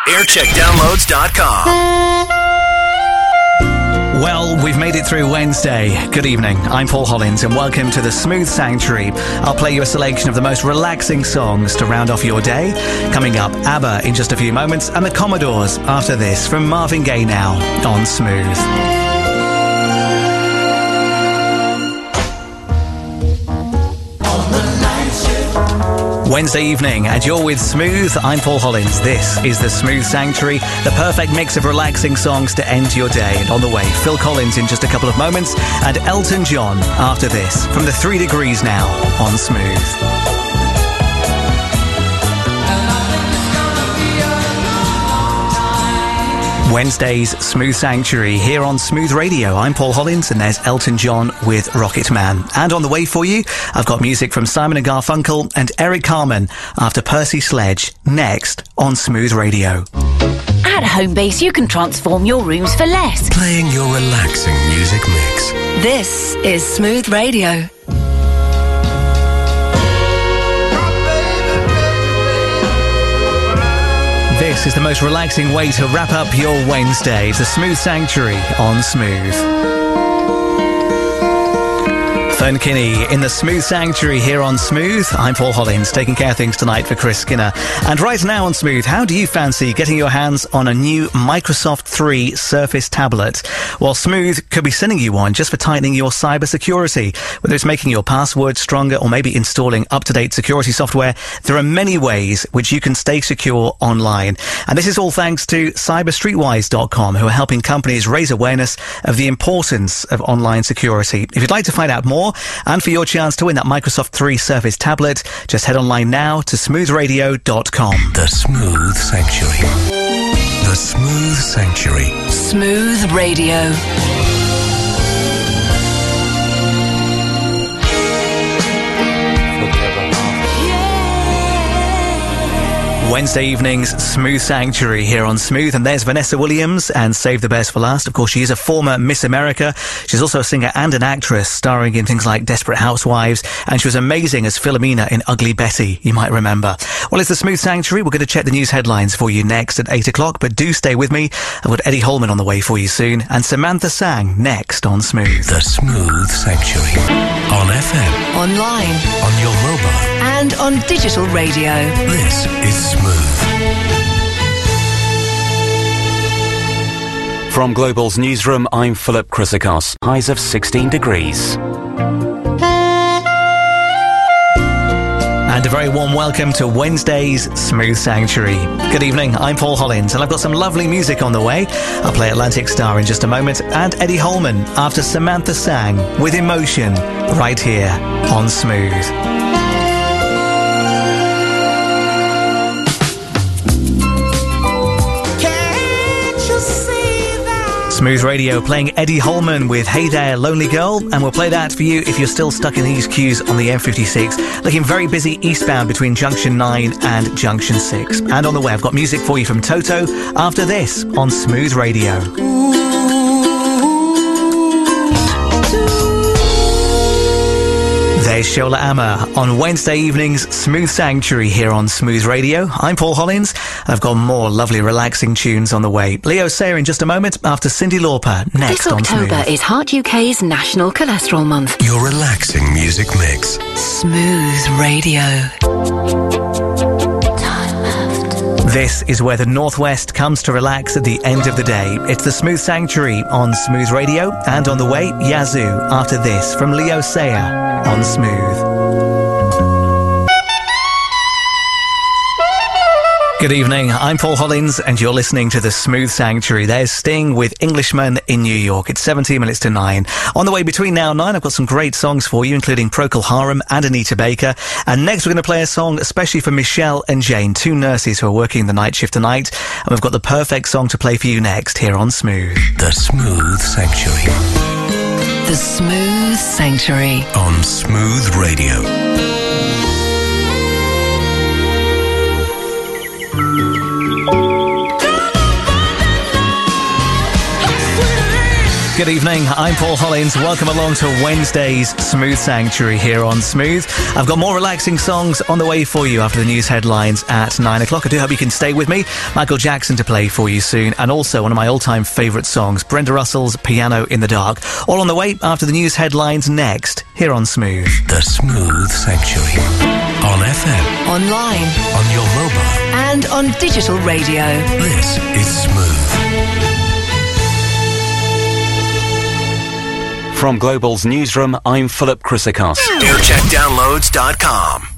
aircheckdownloads.com. Well, we've made it through Wednesday. Good evening. I'm Paul Hollins and welcome to the Smooth Sanctuary. I'll play you a selection of the most relaxing songs to round off your day. Coming up, ABBA in just a few moments and the Commodores after this from Marvin Gaye now on Smooth. Wednesday evening, and you're with Smooth. I'm Paul Hollins. This is the Smooth Sanctuary, the perfect mix of relaxing songs to end your day. And on the way, Phil Collins in just a couple of moments, and Elton John after this, from the 3 Degrees now on Smooth. Wednesday's Smooth Sanctuary here on Smooth Radio. I'm Paul Hollins and there's Elton John with Rocket Man. And on the way for you, I've got music from Simon & Garfunkel and Eric Carmen after Percy Sledge next on Smooth Radio. At Homebase, you can transform your rooms for less. Playing your relaxing music mix. This is Smooth Radio. This is the most relaxing way to wrap up your Wednesday. It's the Smooth Sanctuary on Smooth. Fern Kinney in the Smooth Sanctuary here on Smooth. I'm Paul Hollins, taking care of things tonight for Chris Skinner. And right now on Smooth, how do you fancy getting your hands on a new Microsoft 3 Surface tablet? Well, Smooth could be sending you one just for tightening your cybersecurity. Whether it's making your password stronger or maybe installing up-to-date security software, there are many ways which you can stay secure online. And this is all thanks to cyberstreetwise.com, who are helping companies raise awareness of the importance of online security. If you'd like to find out more, and for your chance to win that Microsoft 3 Surface tablet, just head online now to smoothradio.com. The Smooth Sanctuary. The Smooth Sanctuary. Smooth Radio. Wednesday evening's Smooth Sanctuary here on Smooth, and there's Vanessa Williams and Save the Best for Last. Of course, she is a former Miss America. She's also a singer and an actress, starring in things like Desperate Housewives, and she was amazing as Philomena in Ugly Betty, you might remember. Well, it's the Smooth Sanctuary. We're going to check the news headlines for you next at 8 o'clock, but do stay with me. I've got Eddie Holman on the way for you soon, and Samantha Sang next on Smooth. The Smooth Sanctuary. On FM. Online. On your mobile. And on digital radio. This is Smooth. From Global's newsroom, I'm Philip Chrysikos. Highs of 16 degrees. And a very warm welcome to Wednesday's Smooth Sanctuary. Good evening, I'm Paul Hollins, and I've got some lovely music on the way. I'll play Atlantic Star in just a moment, and Eddie Holman after Samantha Sang with Emotion, right here on Smooth. Smooth Radio playing Eddie Holman with Hey There, Lonely Girl, and we'll play that for you if you're still stuck in these queues on the M56, looking very busy eastbound between Junction 9 and Junction 6. And on the way, I've got music for you from Toto after this on Smooth Radio. There's Shola Ama on Wednesday evening's Smooth Sanctuary here on Smooth Radio. I'm Paul Hollins. I've got more lovely, relaxing tunes on the way. Leo Sayer in just a moment after Cyndi Lauper next on Smooth. This October is Heart UK's National Cholesterol Month. Your relaxing music mix. Smooth Radio. This is where the Northwest comes to relax at the end of the day. It's the Smooth Sanctuary on Smooth Radio, and on the way, Yazoo after this from Leo Sayer on Smooth. Good evening, I'm Paul Hollins and you're listening to the Smooth Sanctuary. There's Sting with Englishman in New York. It's 17 minutes to 9. On the way between now and 9, I've got some great songs for you, including Procol Harum and Anita Baker. And next we're going to play a song especially for Michelle and Jane, two nurses who are working the night shift tonight. And we've got the perfect song to play for you next here on Smooth. The Smooth Sanctuary. The Smooth Sanctuary. On Smooth Radio. Good evening, I'm Paul Hollins. Welcome along to Wednesday's Smooth Sanctuary here on Smooth. I've got more relaxing songs on the way for you after the news headlines at 9 o'clock. I do hope you can stay with me. Michael Jackson to play for you soon, and also one of my all-time favourite songs, Brenda Russell's Piano in the Dark. All on the way after the news headlines next, here on Smooth. The Smooth Sanctuary. On FM. Online. On your mobile. And on digital radio. This is Smooth. From Global's newsroom, I'm Philip Chrysikos. Aircheckdownloads.com.